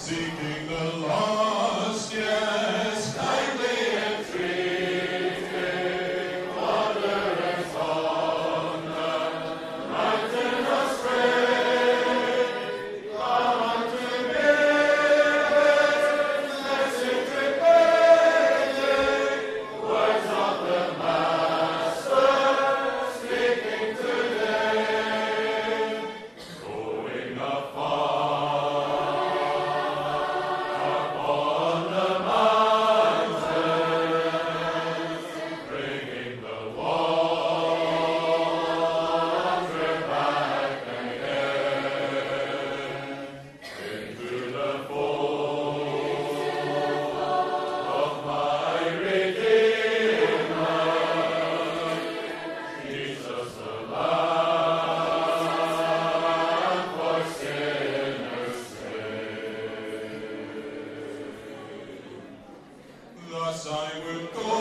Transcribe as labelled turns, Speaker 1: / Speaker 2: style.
Speaker 1: seeking the lost, yes, kindly entreating, wanderers on the mountain of spring. Come unto me, blessed repenting, words of the Master, speaking today, going afar upon the mountains, bringing the wanderer back again into the fold of my Redeemer, Jesus the Lamb for sinners saved. Thus I will go